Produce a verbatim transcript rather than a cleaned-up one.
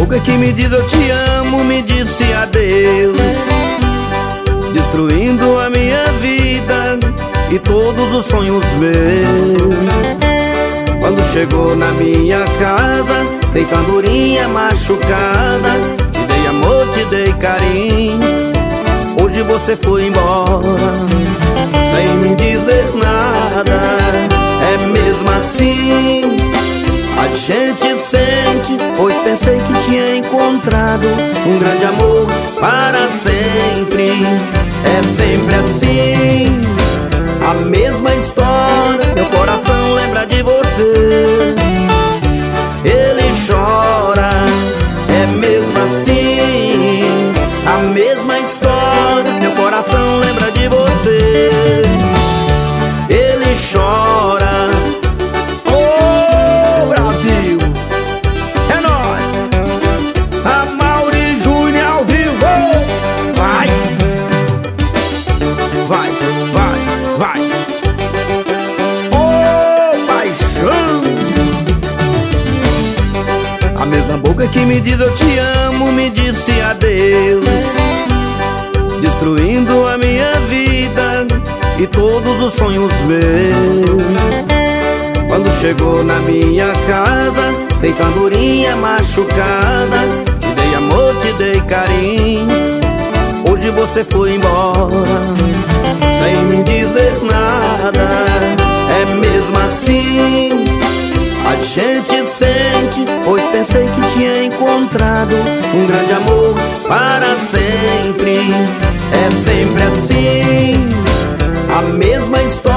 boca que me diz eu te amo me disse adeus, destruindo a minha vida e todos os sonhos meus. Quando chegou na minha casa, feito andorinha machucada, te dei amor, te dei carinho. Hoje você foi embora, sem me dizer nada. É mesmo assim, a gente sente, pois pensei que tinha encontrado um grande amor para sempre. É sempre assim, a mesma história, meu coração lembra de você, ele chora. É mesmo assim, a mesma história, meu coração lembra de você, ele chora. Ô Brasil, é nóis, Amaury Júnior ao vivo. Vai, vai, vai, vai. Ô paixão, a mesma boca que me diz eu te amo me disse adeus, destruindo a minha vida e todos os sonhos meus. Quando chegou na minha casa, feito andorinha machucada, te dei amor, te dei carinho. Hoje você foi embora, sem me dizer nada. É mesmo assim, a gente sente, pois pensei que tinha encontrado um grande amor para sempre. É sempre assim, a mesma história,